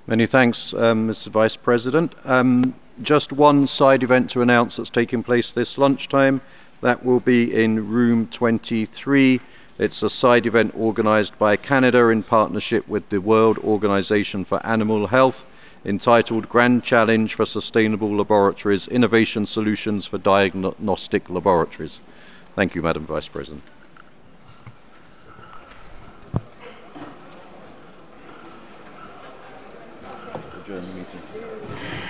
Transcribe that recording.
Many thanks, Mr. Vice President. Just one side event to announce that's taking place this lunchtime. That will be in room 23. It's a side event organised by Canada in partnership with the World Organization for Animal Health, entitled Grand Challenge for Sustainable Laboratories, Innovation Solutions for Diagnostic Laboratories. Thank you, Madam Vice President. Adjourn the meeting.